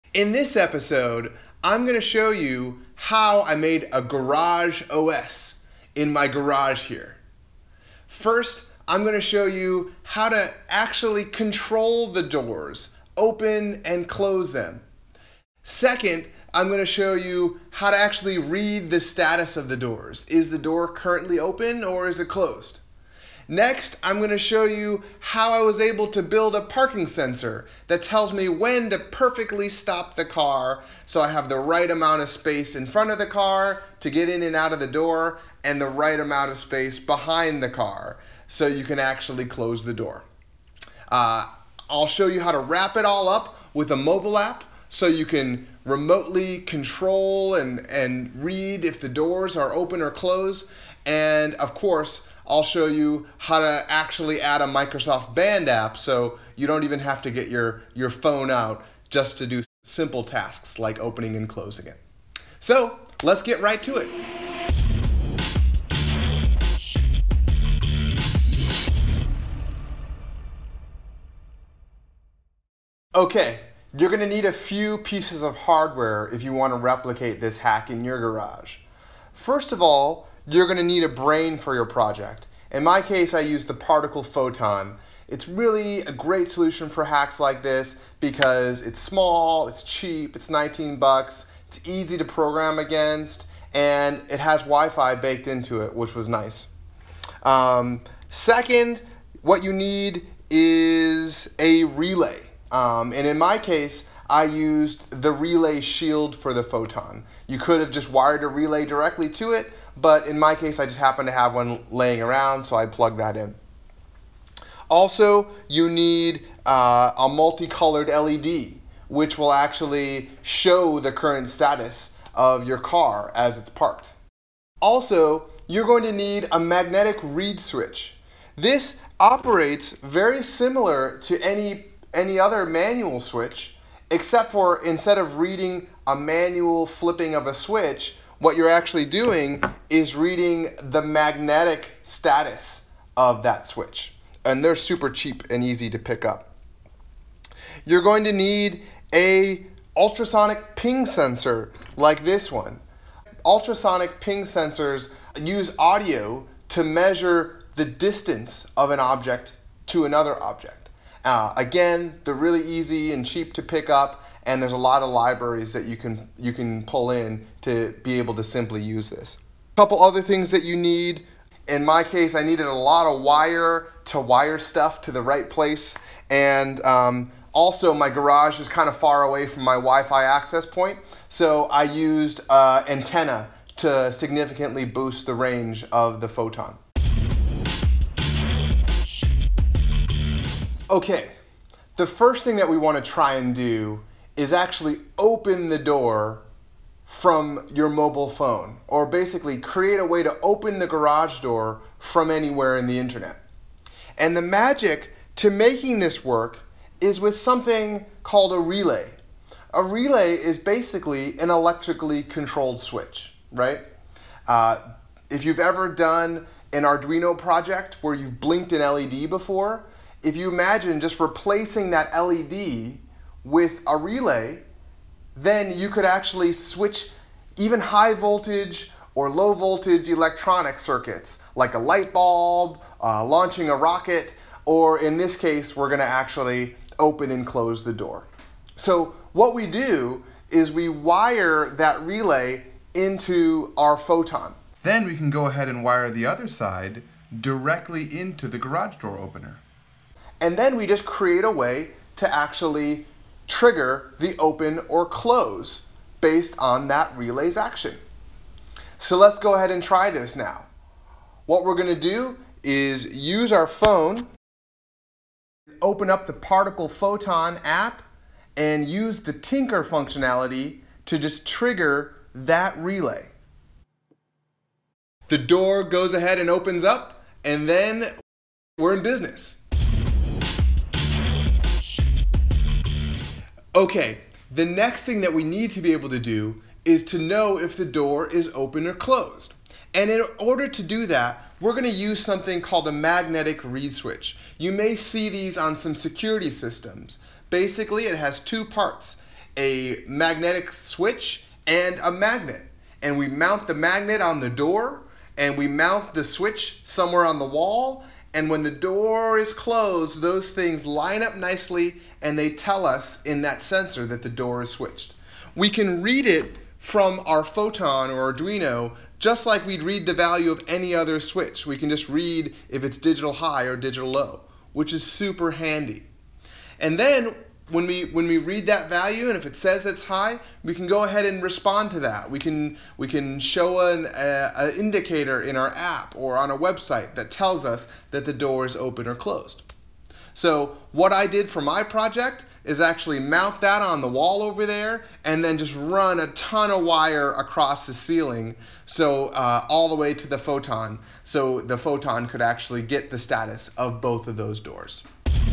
In this episode, I'm going to show you how I made a garage OS in my garage here. First, I'm going to show you how to actually control the doors, open and close them. Second, I'm going to show you how to actually read the status of the doors. Is the door currently open or is it closed? Next, I'm going to show you how I was able to build a parking sensor that tells me when to perfectly stop the car so I have the right amount of space in front of the car to get in and out of the door and the right amount of space behind the car so you can actually close the door. I'll show you how to wrap it all up with a mobile app so you can remotely control and read if the doors are open or closed. And of course, I'll show you how to actually add a Microsoft Band app so you don't even have to get your phone out just to do simple tasks like opening and closing it. So let's get right to it. Okay, you're going to need a few pieces of hardware if you want to replicate this hack in your garage. First of all, you're going to need a brain for your project. In my case, I used the Particle Photon. It's really a great solution for hacks like this because it's small, it's cheap, it's 19 bucks, it's easy to program against, and it has Wi-Fi baked into it, which was nice. Second, what you need is a relay. And in my case, I used the Relay Shield for the Photon. You could have just wired a relay directly to it, but in my case, I just happened to have one laying around, so I plugged that in. Also, you need a multicolored LED, which will actually show the current status of your car as it's parked. Also, you're going to need a magnetic reed switch. This operates very similar to any other manual switch, except for instead of reading a manual flipping of a switch, what you're actually doing is reading the magnetic status of that switch. And they're super cheap and easy to pick up. You're going to need a ultrasonic ping sensor like this one. Ultrasonic ping sensors use audio to measure the distance of an object to another object. Again, they're really easy and cheap to pick up, and there's a lot of libraries that you can pull in to be able to simply use this. A couple other things that you need. In my case, I needed a lot of wire to wire stuff to the right place, and also my garage is kind of far away from my Wi-Fi access point, so I used antenna to significantly boost the range of the Photon. Okay, the first thing that we want to try and do is actually open the door from your mobile phone, or basically create a way to open the garage door from anywhere in the internet. And the magic to making this work is with something called a relay. A relay is basically an electrically controlled switch, right? If you've ever done an Arduino project where you've blinked an LED before, if you imagine just replacing that LED with a relay, then you could actually switch even high voltage or low voltage electronic circuits, like a light bulb, launching a rocket, or in this case, we're going to actually open and close the door. So what we do is we wire that relay into our Photon. Then we can go ahead and wire the other side directly into the garage door opener. And then we just create a way to actually trigger the open or close based on that relay's action. So let's go ahead and try this now. What we're going to do is use our phone, open up the Particle Photon app, and use the Tinker functionality to just trigger that relay. The door goes ahead and opens up, and then we're in business. Okay, the next thing that we need to be able to do is to know if the door is open or closed. And in order to do that, we're going to use something called a magnetic reed switch. You may see these on some security systems. Basically, it has two parts. a magnetic switch and a magnet. And we mount the magnet on the door, and we mount the switch somewhere on the wall. And when the door is closed, those things line up nicely, and they tell us in that sensor that the door is switched. We can read it from our Photon or Arduino just like we'd read the value of any other switch. We can just read if it's digital high or digital low, which is super handy. And then when we read that value, and if it says it's high, we can go ahead and respond to that. We can show an indicator in our app or on a website that tells us that the door is open or closed. So what I did for my project is actually mount that on the wall over there and then just run a ton of wire across the ceiling, so all the way to the Photon, so the Photon could actually get the status of both of those doors.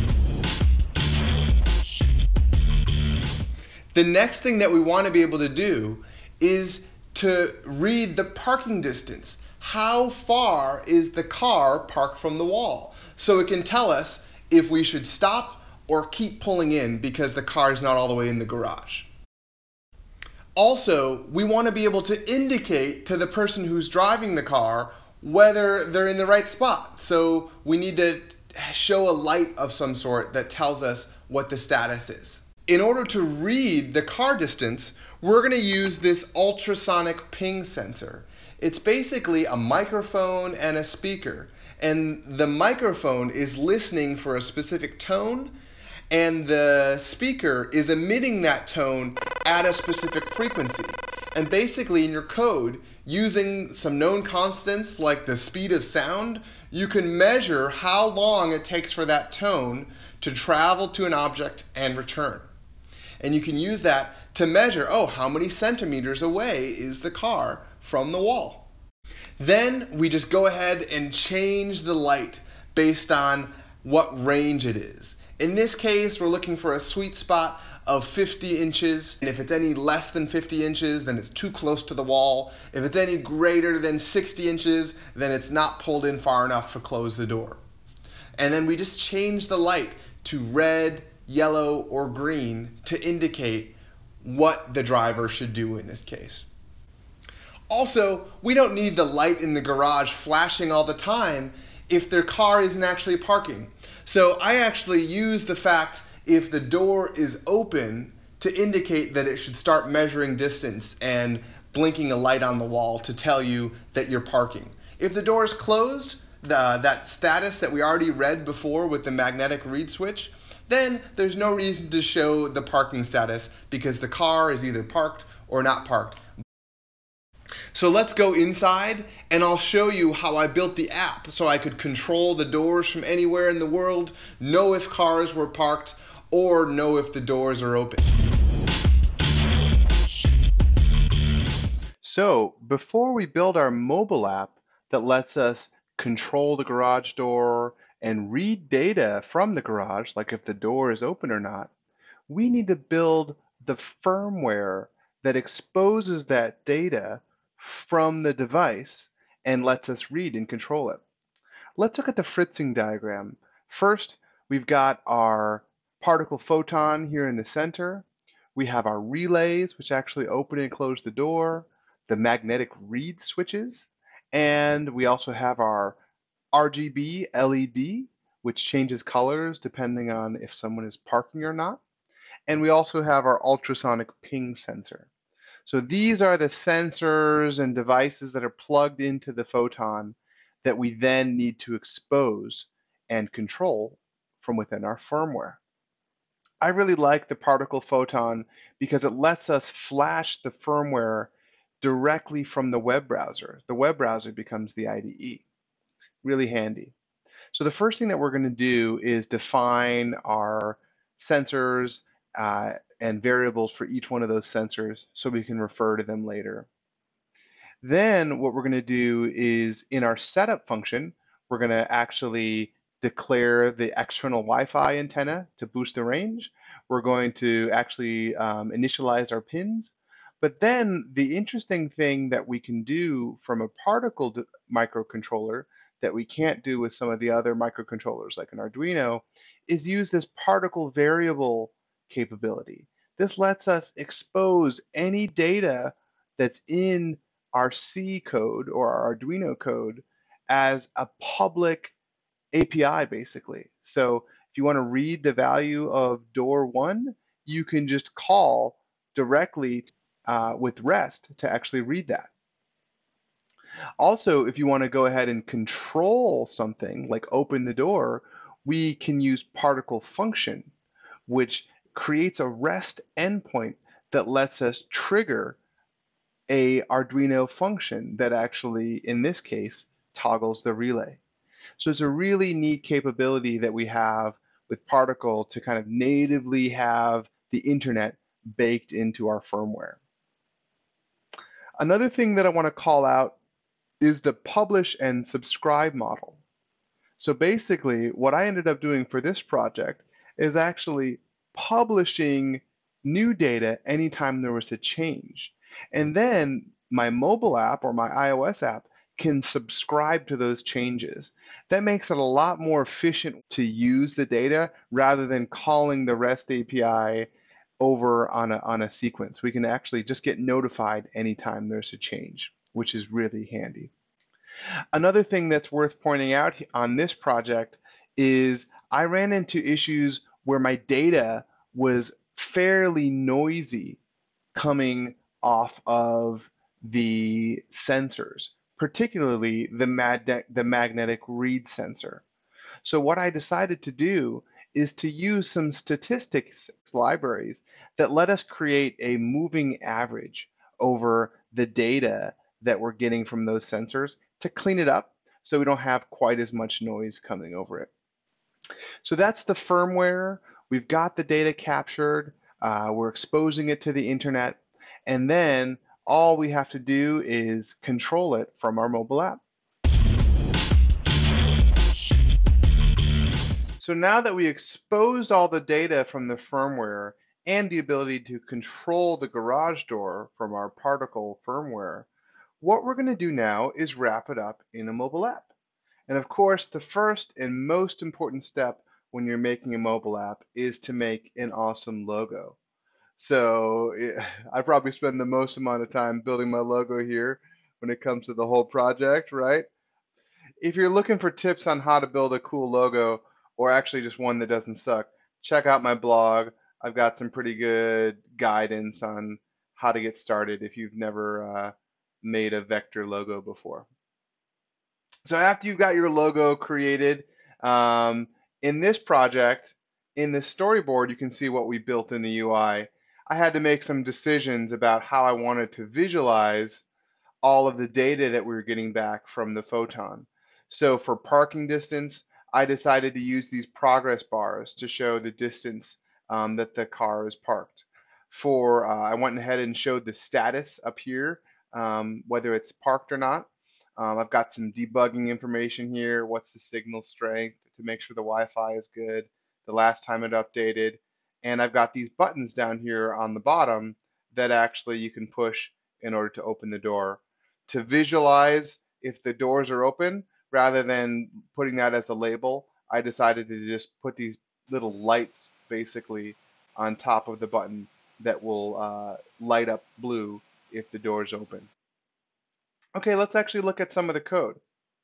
The next thing that we want to be able to do is to read the parking distance. How far is the car parked from the wall? So it can tell us if we should stop or keep pulling in because the car is not all the way in the garage. Also, we want to be able to indicate to the person who's driving the car whether they're in the right spot. So we need to show a light of some sort that tells us what the status is. In order to read the car distance, we're going to use this ultrasonic ping sensor. It's basically a microphone and a speaker. And the microphone is listening for a specific tone, and the speaker is emitting that tone at a specific frequency. And basically in your code, using some known constants like the speed of sound, you can measure how long it takes for that tone to travel to an object and return. And you can use that to measure, how many centimeters away is the car from the wall? Then we just go ahead and change the light based on what range it is. In this case, we're looking for a sweet spot of 50 inches. And if it's any less than 50 inches, then it's too close to the wall. If it's any greater than 60 inches, then it's not pulled in far enough to close the door. And then we just change the light to red, yellow, or green to indicate what the driver should do in this case. Also, we don't need the light in the garage flashing all the time if their car isn't actually parking. So I actually use the fact if the door is open to indicate that it should start measuring distance and blinking a light on the wall to tell you that you're parking. If the door is closed, that status that we already read before with the magnetic read switch, then there's no reason to show the parking status because the car is either parked or not parked. So let's go inside and I'll show you how I built the app so I could control the doors from anywhere in the world, know if cars were parked, or know if the doors are open. So before we build our mobile app that lets us control the garage door and read data from the garage, like if the door is open or not, we need to build the firmware that exposes that data from the device and lets us read and control it. Let's look at the Fritzing diagram. First, we've got our particle photon here in the center. We have our relays, which actually open and close the door, the magnetic read switches, and we also have our RGB LED, which changes colors depending on if someone is parking or not. And we also have our ultrasonic ping sensor. So these are the sensors and devices that are plugged into the Photon that we then need to expose and control from within our firmware. I really like the particle photon because it lets us flash the firmware directly from the web browser. The web browser becomes the IDE. Really handy. So the first thing that we're going to do is define our sensors and variables for each one of those sensors so we can refer to them later. Then what we're going to do is in our setup function, we're going to actually declare the external Wi-Fi antenna to boost the range. We're going to actually initialize our pins. But then the interesting thing that we can do from a particle microcontroller that we can't do with some of the other microcontrollers like an Arduino is use this particle variable capability. This lets us expose any data that's in our C code or our Arduino code as a public API, basically. So if you want to read the value of door one, you can just call directly with REST to actually read that. Also, if you want to go ahead and control something like open the door, we can use particle function, which creates a REST endpoint that lets us trigger a Arduino function that actually, in this case, toggles the relay. So it's a really neat capability that we have with Particle to kind of natively have the internet baked into our firmware. Another thing that I want to call out is the publish and subscribe model. So basically, what I ended up doing for this project is actually publishing new data anytime there was a change. And then my mobile app or my iOS app can subscribe to those changes. That makes it a lot more efficient to use the data rather than calling the REST API over on a sequence. We can actually just get notified anytime there's a change, which is really handy. Another thing that's worth pointing out on this project is I ran into issues where my data was fairly noisy coming off of the sensors, particularly the magnetic read sensor. So what I decided to do is to use some statistics libraries that let us create a moving average over the data that we're getting from those sensors to clean it up so we don't have quite as much noise coming over it. So that's the firmware. We've got the data captured. We're exposing it to the internet. And then all we have to do is control it from our mobile app. So now that we exposed all the data from the firmware and the ability to control the garage door from our Particle firmware, what we're going to do now is wrap it up in a mobile app. And of course, the first and most important step when you're making a mobile app is to make an awesome logo. So I probably spend the most amount of time building my logo here when it comes to the whole project, right? If you're looking for tips on how to build a cool logo, or actually just one that doesn't suck, check out my blog. I've got some pretty good guidance on how to get started if you've never made a vector logo before. So after you've got your logo created, in this project, in the storyboard, you can see what we built in the UI. I had to make some decisions about how I wanted to visualize all of the data that we were getting back from the photon. So for parking distance, I decided to use these progress bars to show the distance that the car is parked. I went ahead and showed the status up here, whether it's parked or not. I've got some debugging information here. What's the signal strength to make sure the Wi-Fi is good, the last time it updated. And I've got these buttons down here on the bottom that actually you can push in order to open the door. To visualize if the doors are open, rather than putting that as a label, I decided to just put these little lights basically on top of the button that will light up blue if the door is open. Okay, let's actually look at some of the code.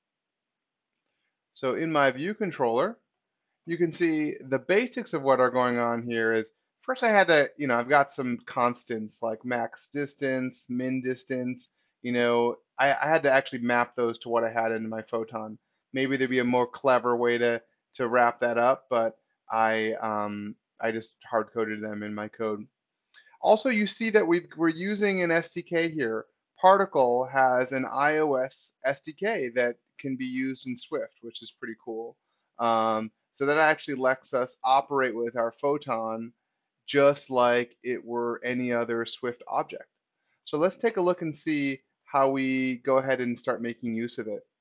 So in my view controller, you can see the basics of what are going on here is first I had to, I've got some constants like max distance, min distance, I had to actually map those to what I had in my photon. Maybe there'd be a more clever way to wrap that up, but I just hard coded them in my code. Also, you see that we're using an SDK here. Particle has an iOS SDK that can be used in Swift, which is pretty cool. So that actually lets us operate with our photon just like it were any other Swift object. So let's take a look and see how we go ahead and start making use of it.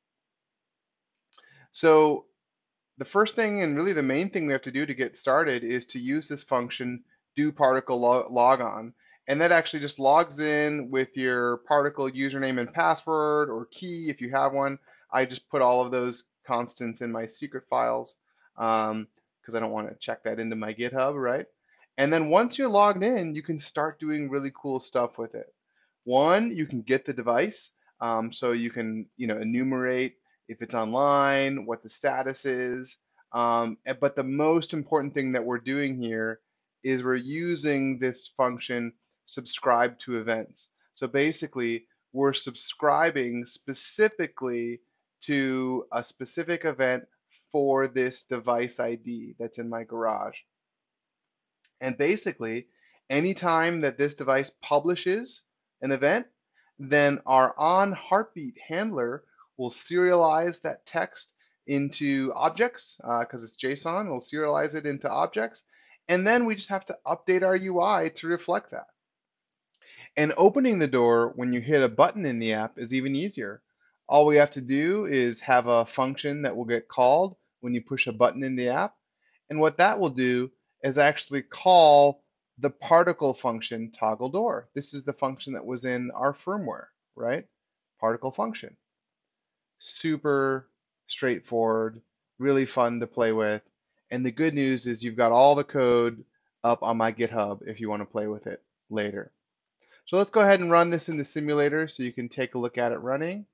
So the first thing and really the main thing we have to do to get started is to use this function do particle logon, and that actually just logs in with your particle username and password or key if you have one. I just put all of those constants in my secret files because I don't want to check that into my GitHub, right? And then once you're logged in, you can start doing really cool stuff with it. One, you can get the device, so you can, enumerate if it's online, what the status is. But the most important thing that we're doing here is we're using this function, subscribe to events. So basically, we're subscribing specifically to a specific event for this device ID that's in my garage. And basically, anytime that this device publishes an event, then our on heartbeat handler will serialize that text into objects because it's JSON. We'll serialize it into objects. And then we just have to update our UI to reflect that. And opening the door when you hit a button in the app is even easier. All we have to do is have a function that will get called when you push a button in the app. And what that will do is actually call the particle function toggle door. This is the function that was in our firmware, right? Particle function. Super straightforward, really fun to play with. And the good news is you've got all the code up on my GitHub if you want to play with it later. So let's go ahead and run this in the simulator so you can take a look at it running.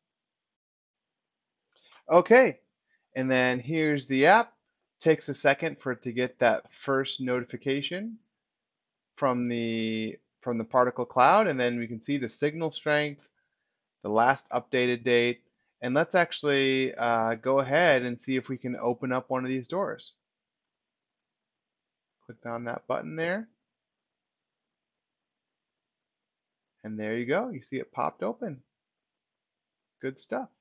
Okay, and then here's the app. Takes a second for it to get that first notification from the particle cloud, and then we can see the signal strength, the last updated date, and let's actually go ahead and see if we can open up one of these doors. Click on that button there, and there you go. You see it popped open. Good stuff.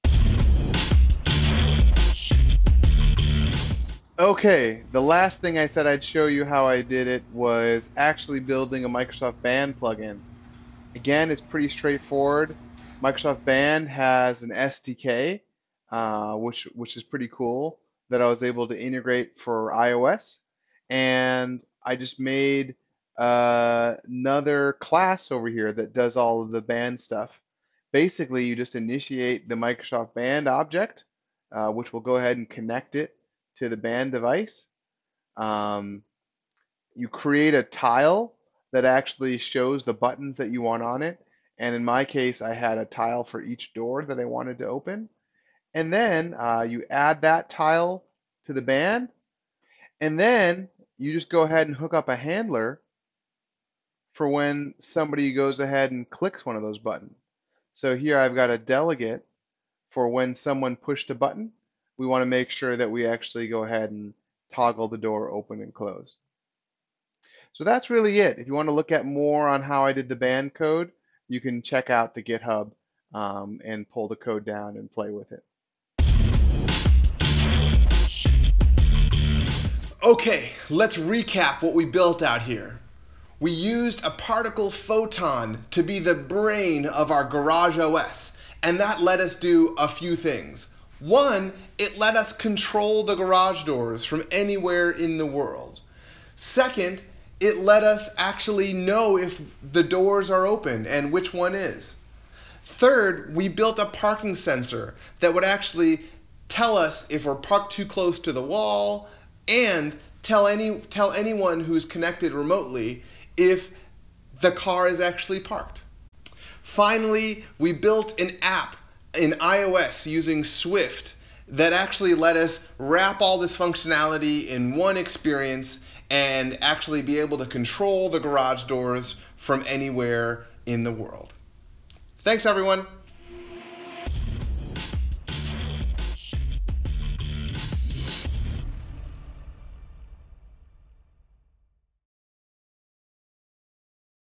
Okay, the last thing I said I'd show you how I did it was actually building a Microsoft Band plugin. Again, it's pretty straightforward. Microsoft Band has an SDK, which is pretty cool, that I was able to integrate for iOS. And I just made another class over here that does all of the band stuff. Basically, you just initiate the Microsoft Band object, which will go ahead and connect it to the band device. You create a tile that actually shows the buttons that you want on it. And in my case, I had a tile for each door that I wanted to open. And then you add that tile to the band. And then you just go ahead and hook up a handler for when somebody goes ahead and clicks one of those buttons. So here I've got a delegate for when someone pushed a button. We want to make sure that we actually go ahead and toggle the door open and close. So that's really it. If you want to look at more on how I did the band code, you can check out the GitHub and pull the code down and play with it. Okay, let's recap what we built out here. We used a particle photon to be the brain of our Garage OS, and that let us do a few things. One, it let us control the garage doors from anywhere in the world. Second, it let us actually know if the doors are open and which one is. Third, we built a parking sensor that would actually tell us if we're parked too close to the wall and tell anyone who's connected remotely if the car is actually parked. Finally, we built an app in iOS using Swift that actually let us wrap all this functionality in one experience and actually be able to control the garage doors from anywhere in the world. Thanks, everyone.